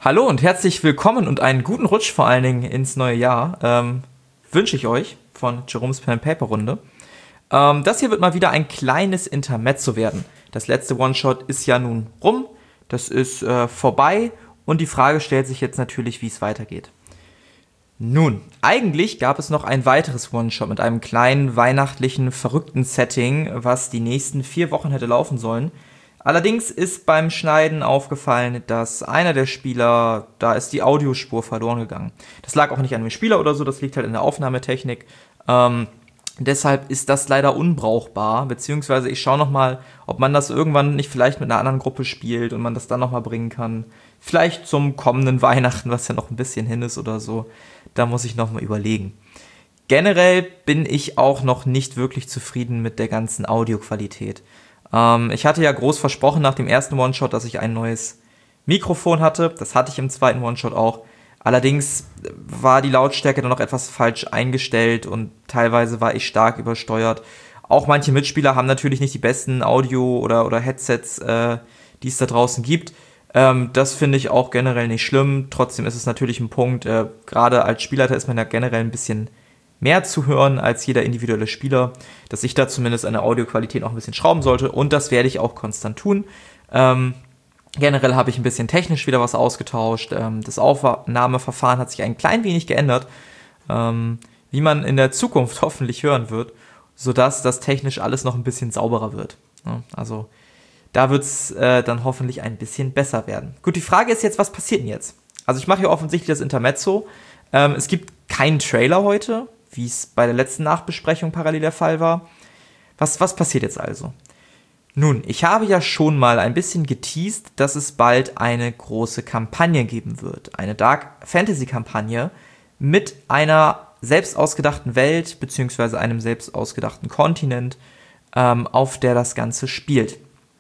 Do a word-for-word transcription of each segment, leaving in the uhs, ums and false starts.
Hallo und herzlich willkommen und einen guten Rutsch vor allen Dingen ins neue Jahr ähm, wünsche ich euch von Jerome's Pen and Paper Runde. Ähm, das hier wird mal wieder ein kleines Intermezzo werden. Das letzte One-Shot ist ja nun rum, das ist äh, vorbei und die Frage stellt sich jetzt natürlich, wie es weitergeht. Nun, eigentlich gab es noch ein weiteres One-Shot mit einem kleinen, weihnachtlichen, verrückten Setting, was die nächsten vier Wochen hätte laufen sollen. Allerdings ist beim Schneiden aufgefallen, dass einer der Spieler, da ist die Audiospur verloren gegangen. Das lag auch nicht an dem Spieler oder so, das liegt halt in der Aufnahmetechnik. Ähm, deshalb ist das leider unbrauchbar, beziehungsweise ich schaue nochmal, ob man das irgendwann nicht vielleicht mit einer anderen Gruppe spielt und man das dann nochmal bringen kann. Vielleicht zum kommenden Weihnachten, was ja noch ein bisschen hin ist oder so. Da muss ich nochmal überlegen. Generell bin ich auch noch nicht wirklich zufrieden mit der ganzen Audioqualität. Ähm, ich hatte ja groß versprochen nach dem ersten One-Shot, dass ich ein neues Mikrofon hatte. Das hatte ich im zweiten One-Shot auch. Allerdings war die Lautstärke dann noch etwas falsch eingestellt und teilweise war ich stark übersteuert. Auch manche Mitspieler haben natürlich nicht die besten Audio- oder, oder Headsets, äh, die es da draußen gibt. Ähm, das finde ich auch generell nicht schlimm. Trotzdem ist es natürlich ein Punkt, äh, gerade als Spielleiter ist man ja generell ein bisschen mehr zu hören als jeder individuelle Spieler, dass ich da zumindest an der Audioqualität noch ein bisschen schrauben sollte und das werde ich auch konstant tun. Ähm, generell habe ich ein bisschen technisch wieder was ausgetauscht. Ähm, das Aufnahmeverfahren hat sich ein klein wenig geändert, ähm, wie man in der Zukunft hoffentlich hören wird, sodass das technisch alles noch ein bisschen sauberer wird. Ja, also da wird es äh, dann hoffentlich ein bisschen besser werden. Gut, die Frage ist jetzt, was passiert denn jetzt? Also ich mache hier offensichtlich das Intermezzo. Ähm, es gibt keinen Trailer heute, wie es bei der letzten Nachbesprechung parallel der Fall war. Was, was passiert jetzt also? Nun, ich habe ja schon mal ein bisschen geteased, dass es bald eine große Kampagne geben wird. Eine Dark-Fantasy-Kampagne mit einer selbst ausgedachten Welt, beziehungsweise einem selbst ausgedachten Kontinent, ähm, auf der das Ganze spielt.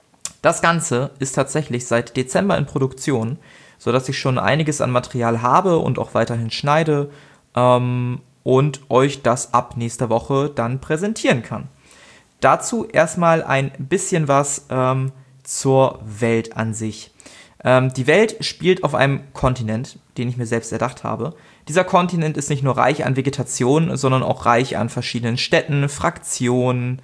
Das Ganze ist tatsächlich seit Dezember in Produktion, sodass ich schon einiges an Material habe und auch weiterhin schneide, ähm, und euch das ab nächster Woche dann präsentieren kann. Dazu erstmal ein bisschen was ähm, zur Welt an sich. Ähm, die Welt spielt auf einem Kontinent, den ich mir selbst erdacht habe. Dieser Kontinent ist nicht nur reich an Vegetation, sondern auch reich an verschiedenen Städten, Fraktionen,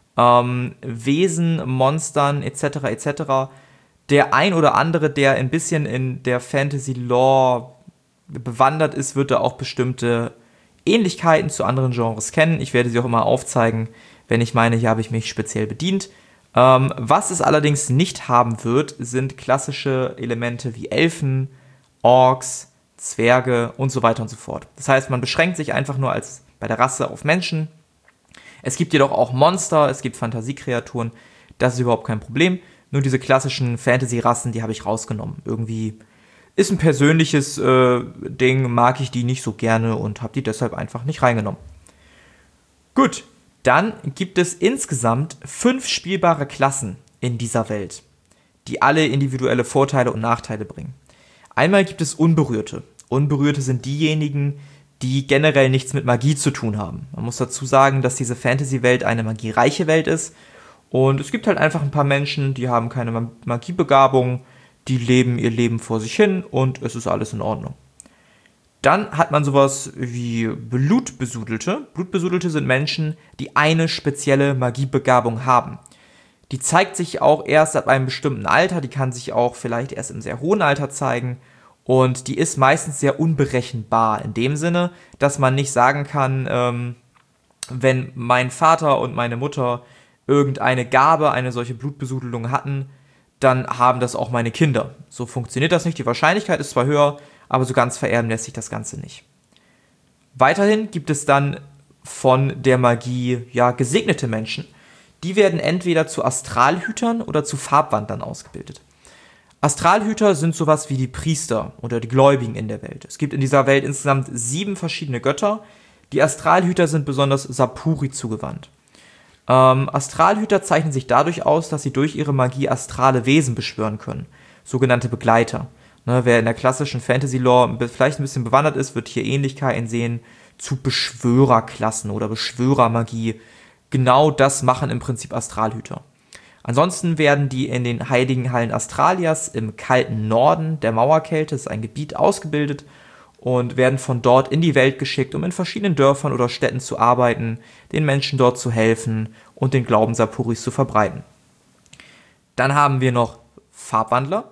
ähm, Wesen, Monstern et cetera et cetera. Der ein oder andere, der ein bisschen in der Fantasy-Lore bewandert ist, wird da auch bestimmte Ähnlichkeiten zu anderen Genres kennen. Ich werde sie auch immer aufzeigen, wenn ich meine, hier habe ich mich speziell bedient. Ähm, was es allerdings nicht haben wird, sind klassische Elemente wie Elfen, Orks, Zwerge und so weiter und so fort. Das heißt, man beschränkt sich einfach nur als bei der Rasse auf Menschen. Es gibt jedoch auch Monster, es gibt Fantasiekreaturen, das ist überhaupt kein Problem. Nur diese klassischen Fantasy-Rassen, die habe ich rausgenommen. Irgendwie ist ein persönliches äh, Ding, mag ich die nicht so gerne und habe die deshalb einfach nicht reingenommen. Gut, dann gibt es insgesamt fünf spielbare Klassen in dieser Welt, die alle individuelle Vorteile und Nachteile bringen. Einmal gibt es Unberührte. Unberührte sind diejenigen, die generell nichts mit Magie zu tun haben. Man muss dazu sagen, dass diese Fantasy-Welt eine magiereiche Welt ist und es gibt halt einfach ein paar Menschen, die haben keine Magiebegabung, die leben ihr Leben vor sich hin und es ist alles in Ordnung. Dann hat man sowas wie Blutbesudelte. Blutbesudelte sind Menschen, die eine spezielle Magiebegabung haben. Die zeigt sich auch erst ab einem bestimmten Alter, die kann sich auch vielleicht erst im sehr hohen Alter zeigen und die ist meistens sehr unberechenbar in dem Sinne, dass man nicht sagen kann, ähm, wenn mein Vater und meine Mutter irgendeine Gabe, eine solche Blutbesudelung hatten, dann haben das auch meine Kinder. So funktioniert das nicht. Die Wahrscheinlichkeit ist zwar höher, aber so ganz vererben lässt sich das Ganze nicht. Weiterhin gibt es dann von der Magie ja gesegnete Menschen. Die werden entweder zu Astralhütern oder zu Farbwandlern ausgebildet. Astralhüter sind sowas wie die Priester oder die Gläubigen in der Welt. Es gibt in dieser Welt insgesamt sieben verschiedene Götter. Die Astralhüter sind besonders Sapuri zugewandt. Ähm, Astralhüter zeichnen sich dadurch aus, dass sie durch ihre Magie astrale Wesen beschwören können, sogenannte Begleiter. Ne, wer in der klassischen Fantasy-Lore vielleicht ein bisschen bewandert ist, wird hier Ähnlichkeiten sehen zu Beschwörerklassen oder Beschwörermagie. Genau das machen im Prinzip Astralhüter. Ansonsten werden die in den heiligen Hallen Astralias im kalten Norden der Mauerkälte, das ist ein Gebiet, ausgebildet und werden von dort in die Welt geschickt, um in verschiedenen Dörfern oder Städten zu arbeiten, den Menschen dort zu helfen und den Glauben Sapuris zu verbreiten. Dann haben wir noch Farbwandler.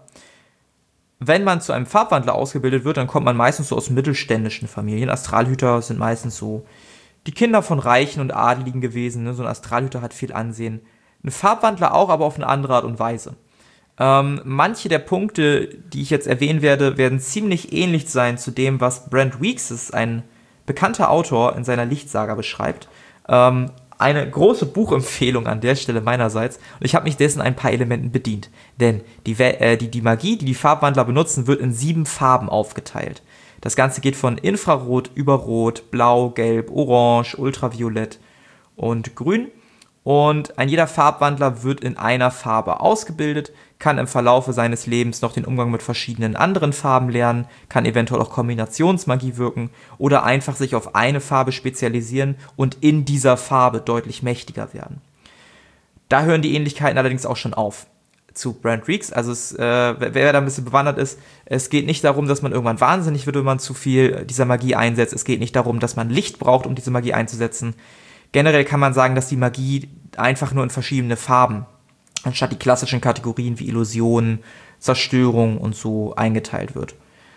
Wenn man zu einem Farbwandler ausgebildet wird, dann kommt man meistens so aus mittelständischen Familien. Astralhüter sind meistens so die Kinder von Reichen und Adeligen gewesen. Ne? So ein Astralhüter hat viel Ansehen. Ein Farbwandler auch, aber auf eine andere Art und Weise. Ähm, manche der Punkte, die ich jetzt erwähnen werde, werden ziemlich ähnlich sein zu dem, was Brent Weeks, ein bekannter Autor, in seiner Lichtsaga beschreibt. Ähm, eine große Buchempfehlung an der Stelle meinerseits. Und ich habe mich dessen ein paar Elementen bedient. Denn die, äh, die, die Magie, die die Farbwandler benutzen, wird in sieben Farben aufgeteilt. Das Ganze geht von Infrarot über Rot, Blau, Gelb, Orange, Ultraviolett und Grün. Und ein jeder Farbwandler wird in einer Farbe ausgebildet, kann im Verlaufe seines Lebens noch den Umgang mit verschiedenen anderen Farben lernen, kann eventuell auch Kombinationsmagie wirken oder einfach sich auf eine Farbe spezialisieren und in dieser Farbe deutlich mächtiger werden. Da hören die Ähnlichkeiten allerdings auch schon auf zu Brent Weeks. Also es, äh, wer da ein bisschen bewandert ist, es geht nicht darum, dass man irgendwann wahnsinnig wird, wenn man zu viel dieser Magie einsetzt. Es geht nicht darum, dass man Licht braucht, um diese Magie einzusetzen. Generell kann man sagen, dass die Magie einfach nur in verschiedene Farben, anstatt die klassischen Kategorien wie Illusion, Zerstörung und so eingeteilt wird.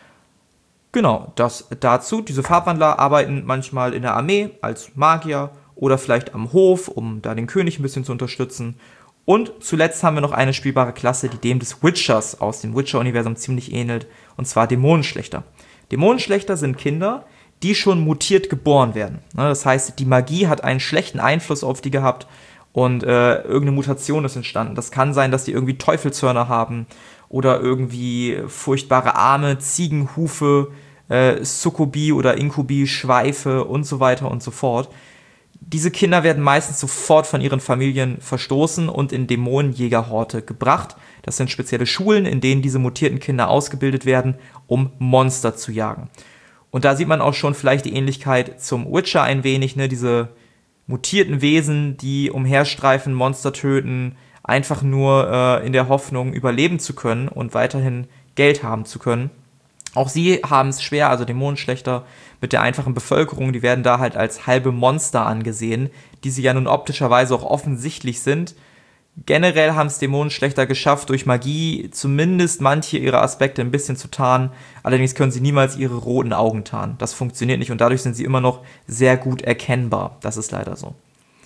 Genau, das dazu. Diese Farbwandler arbeiten manchmal in der Armee als Magier oder vielleicht am Hof, um da den König ein bisschen zu unterstützen. Und zuletzt haben wir noch eine spielbare Klasse, die dem des Witchers aus dem Witcher-Universum ziemlich ähnelt, und zwar Dämonenschlechter. Dämonenschlechter sind Kinder, die schon mutiert geboren werden. Das heißt, die Magie hat einen schlechten Einfluss auf die gehabt und äh, irgendeine Mutation ist entstanden. Das kann sein, dass die irgendwie Teufelshörner haben oder irgendwie furchtbare Arme, Ziegenhufe, äh, Sukkubi oder Inkubi, Schweife und so weiter und so fort. Diese Kinder werden meistens sofort von ihren Familien verstoßen und in Dämonenjägerhorte gebracht. Das sind spezielle Schulen, in denen diese mutierten Kinder ausgebildet werden, um Monster zu jagen. Und da sieht man auch schon vielleicht die Ähnlichkeit zum Witcher ein wenig, ne? Diese mutierten Wesen, die umherstreifen, Monster töten, einfach nur äh, in der Hoffnung, überleben zu können und weiterhin Geld haben zu können. Auch sie haben es schwer, also Dämonenschlechter mit der einfachen Bevölkerung, die werden da halt als halbe Monster angesehen, die sie ja nun optischerweise auch offensichtlich sind. Generell haben es Dämonenschlechter geschafft, durch Magie zumindest manche ihrer Aspekte ein bisschen zu tarnen. Allerdings können sie niemals ihre roten Augen tarnen. Das funktioniert nicht und dadurch sind sie immer noch sehr gut erkennbar. Das ist leider so.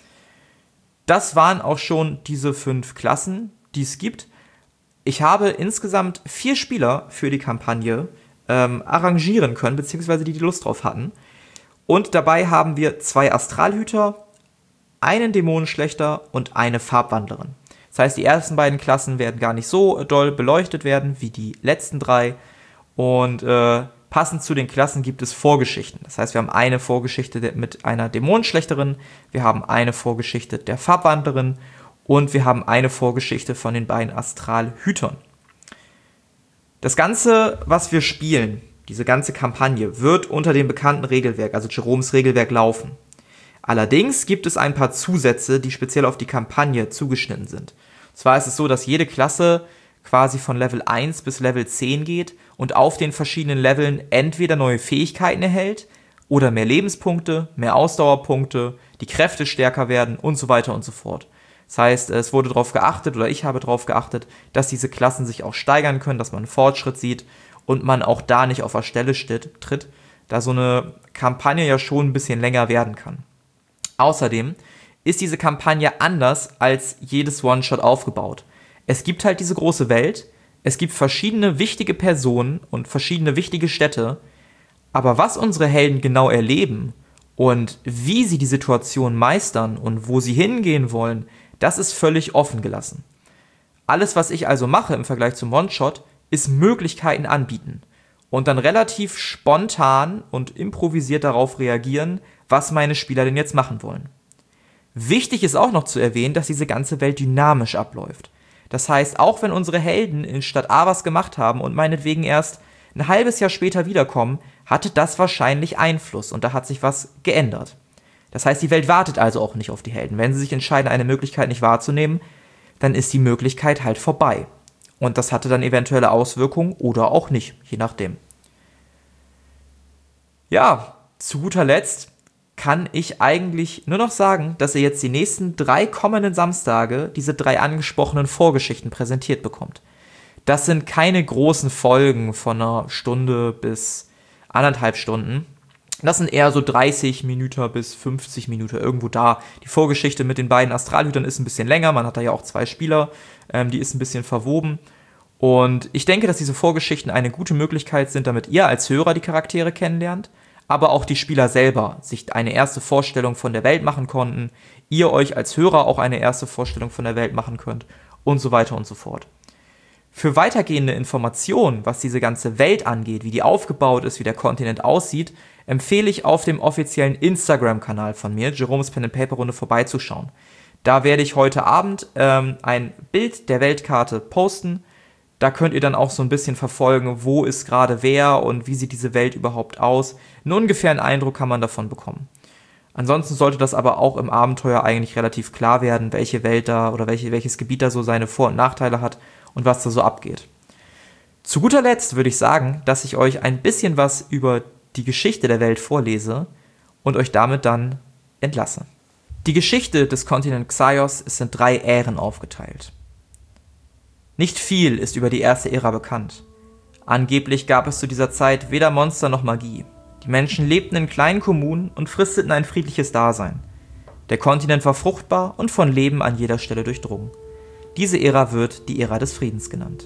Das waren auch schon diese fünf Klassen, die es gibt. Ich habe insgesamt vier Spieler für die Kampagne ähm, arrangieren können, beziehungsweise die, die Lust drauf hatten. Und dabei haben wir zwei Astralhüter, einen Dämonenschlechter und eine Farbwandlerin. Das heißt, die ersten beiden Klassen werden gar nicht so doll beleuchtet werden wie die letzten drei. Und äh, passend zu den Klassen gibt es Vorgeschichten. Das heißt, wir haben eine Vorgeschichte mit einer Dämonenschlechterin, wir haben eine Vorgeschichte der Farbwandlerin und wir haben eine Vorgeschichte von den beiden Astralhütern. Das Ganze, was wir spielen, diese ganze Kampagne, wird unter dem bekannten Regelwerk, also Jeroms Regelwerk, laufen. Allerdings gibt es ein paar Zusätze, die speziell auf die Kampagne zugeschnitten sind. Und zwar ist es so, dass jede Klasse quasi von Level eins bis Level zehn geht und auf den verschiedenen Leveln entweder neue Fähigkeiten erhält oder mehr Lebenspunkte, mehr Ausdauerpunkte, die Kräfte stärker werden und so weiter und so fort. Das heißt, es wurde darauf geachtet, oder ich habe darauf geachtet, dass diese Klassen sich auch steigern können, dass man einen Fortschritt sieht und man auch da nicht auf der Stelle steht, tritt, da so eine Kampagne ja schon ein bisschen länger werden kann. Außerdem ist diese Kampagne anders als jedes One-Shot aufgebaut. Es gibt halt diese große Welt, es gibt verschiedene wichtige Personen und verschiedene wichtige Städte, aber was unsere Helden genau erleben und wie sie die Situation meistern und wo sie hingehen wollen, das ist völlig offen gelassen. Alles, was ich also mache im Vergleich zum One-Shot, ist Möglichkeiten anbieten und dann relativ spontan und improvisiert darauf reagieren, was meine Spieler denn jetzt machen wollen. Wichtig ist auch noch zu erwähnen, dass diese ganze Welt dynamisch abläuft. Das heißt, auch wenn unsere Helden in Stadt A was gemacht haben und meinetwegen erst ein halbes Jahr später wiederkommen, hatte das wahrscheinlich Einfluss und da hat sich was geändert. Das heißt, die Welt wartet also auch nicht auf die Helden. Wenn sie sich entscheiden, eine Möglichkeit nicht wahrzunehmen, dann ist die Möglichkeit halt vorbei. Und das hatte dann eventuelle Auswirkungen oder auch nicht, je nachdem. Ja, zu guter Letzt kann ich eigentlich nur noch sagen, dass ihr jetzt die nächsten drei kommenden Samstage diese drei angesprochenen Vorgeschichten präsentiert bekommt. Das sind keine großen Folgen von einer Stunde bis anderthalb Stunden. Das sind eher so dreißig Minuten bis fünfzig Minuten, irgendwo da. Die Vorgeschichte mit den beiden Astralhütern ist ein bisschen länger, man hat da ja auch zwei Spieler, ähm, die ist ein bisschen verwoben. Und ich denke, dass diese Vorgeschichten eine gute Möglichkeit sind, damit ihr als Hörer die Charaktere kennenlernt, aber auch die Spieler selber sich eine erste Vorstellung von der Welt machen konnten, ihr euch als Hörer auch eine erste Vorstellung von der Welt machen könnt und so weiter und so fort. Für weitergehende Informationen, was diese ganze Welt angeht, wie die aufgebaut ist, wie der Kontinent aussieht, empfehle ich auf dem offiziellen Instagram-Kanal von mir, Jerome's Pen and Paper Runde, vorbeizuschauen. Da werde ich heute Abend ähm, ein Bild der Weltkarte posten. Da könnt ihr dann auch so ein bisschen verfolgen, wo ist gerade wer und wie sieht diese Welt überhaupt aus. Einen ungefähren Eindruck kann man davon bekommen. Ansonsten sollte das aber auch im Abenteuer eigentlich relativ klar werden, welche Welt da oder welche, welches Gebiet da so seine Vor- und Nachteile hat und was da so abgeht. Zu guter Letzt würde ich sagen, dass ich euch ein bisschen was über die Geschichte der Welt vorlese und euch damit dann entlasse. Die Geschichte des Kontinents Xaios ist in drei Ähren aufgeteilt. Nicht viel ist über die erste Ära bekannt. Angeblich gab es zu dieser Zeit weder Monster noch Magie. Die Menschen lebten in kleinen Kommunen und fristeten ein friedliches Dasein. Der Kontinent war fruchtbar und von Leben an jeder Stelle durchdrungen. Diese Ära wird die Ära des Friedens genannt.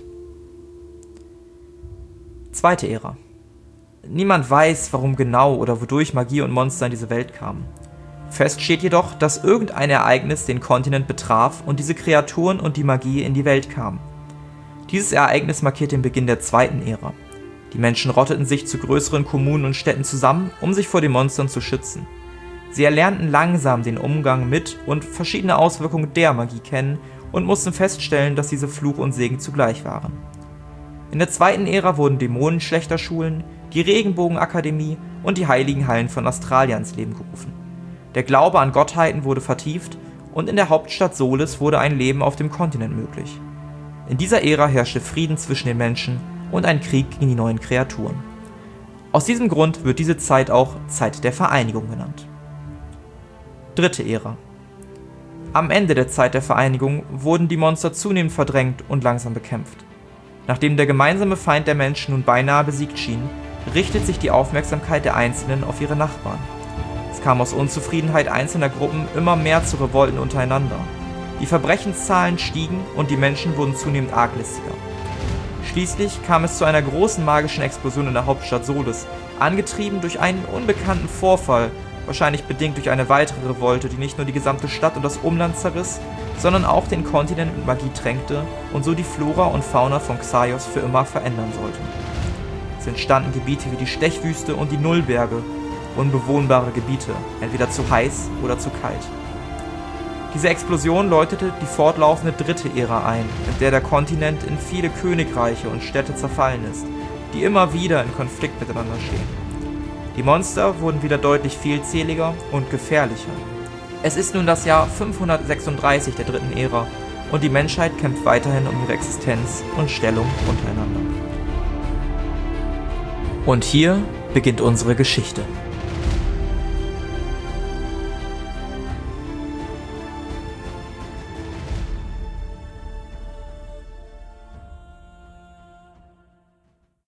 Zweite Ära. Niemand weiß, warum genau oder wodurch Magie und Monster in diese Welt kamen. Fest steht jedoch, dass irgendein Ereignis den Kontinent betraf und diese Kreaturen und die Magie in die Welt kamen. Dieses Ereignis markiert den Beginn der zweiten Ära. Die Menschen rotteten sich zu größeren Kommunen und Städten zusammen, um sich vor den Monstern zu schützen. Sie erlernten langsam den Umgang mit und verschiedene Auswirkungen der Magie kennen und mussten feststellen, dass diese Fluch und Segen zugleich waren. In der zweiten Ära wurden Dämonenschlechterschulen, die Regenbogenakademie und die heiligen Hallen von Australia ins Leben gerufen. Der Glaube an Gottheiten wurde vertieft und in der Hauptstadt Solis wurde ein Leben auf dem Kontinent möglich. In dieser Ära herrschte Frieden zwischen den Menschen und ein Krieg gegen die neuen Kreaturen. Aus diesem Grund wird diese Zeit auch Zeit der Vereinigung genannt. Dritte Ära. Am Ende der Zeit der Vereinigung wurden die Monster zunehmend verdrängt und langsam bekämpft. Nachdem der gemeinsame Feind der Menschen nun beinahe besiegt schien, richtet sich die Aufmerksamkeit der Einzelnen auf ihre Nachbarn. Es kam aus Unzufriedenheit einzelner Gruppen immer mehr zu Revolten untereinander. Die Verbrechenszahlen stiegen und die Menschen wurden zunehmend arglistiger. Schließlich kam es zu einer großen magischen Explosion in der Hauptstadt Solis, angetrieben durch einen unbekannten Vorfall, wahrscheinlich bedingt durch eine weitere Revolte, die nicht nur die gesamte Stadt und das Umland zerriss, sondern auch den Kontinent mit Magie tränkte und so die Flora und Fauna von Xaios für immer verändern sollte. Es entstanden Gebiete wie die Stechwüste und die Nullberge, unbewohnbare Gebiete, entweder zu heiß oder zu kalt. Diese Explosion läutete die fortlaufende dritte Ära ein, in der der Kontinent in viele Königreiche und Städte zerfallen ist, die immer wieder in Konflikt miteinander stehen. Die Monster wurden wieder deutlich vielzähliger und gefährlicher. Es ist nun das Jahr fünfhundertsechsunddreißig der dritten Ära und die Menschheit kämpft weiterhin um ihre Existenz und Stellung untereinander. Und hier beginnt unsere Geschichte.